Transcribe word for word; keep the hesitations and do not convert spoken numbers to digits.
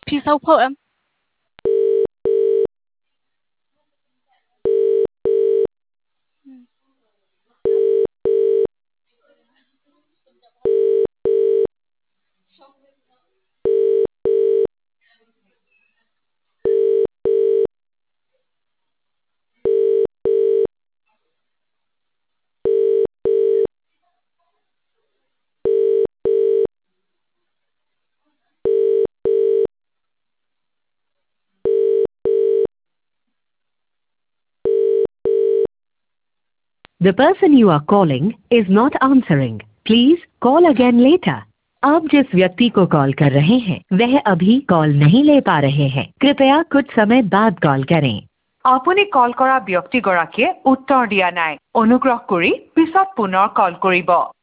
Peace out poem. The person you are calling is not answering. Please call again later. आप जिस व्यक्ति को call कर रहे हैं वह अभी कॉल नहीं ले पा रहे हैं। कृपया कुछ समय बाद कॉल करें। আপুনি কল কৰা ব্যক্তিগৰাকীয়ে উত্তৰ দিয়া নাই। অনুগ্ৰহ কৰি পিছত পুনৰ কল কৰিব।